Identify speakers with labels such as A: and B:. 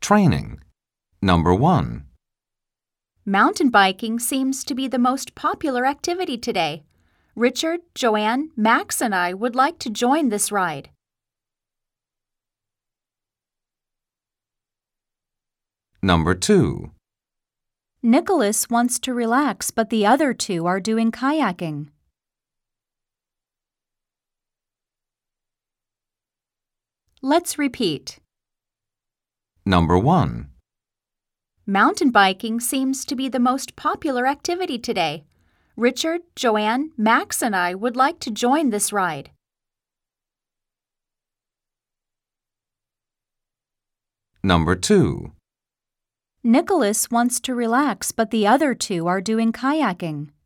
A: training. Number 1.
B: Mountain biking seems to be the most popular activity today. Richard, Joanne, Max, and I would like to join this ride.
A: Number 2.
B: Nicholas wants to relax, but the other two are doing kayaking. Let's repeat.
A: Number 1.
B: Mountain biking seems to be the most popular activity today. Richard, Joanne, Max, and I would like to join this ride.
A: Number 2.
B: Nicholas wants to relax, but the other two are doing kayaking.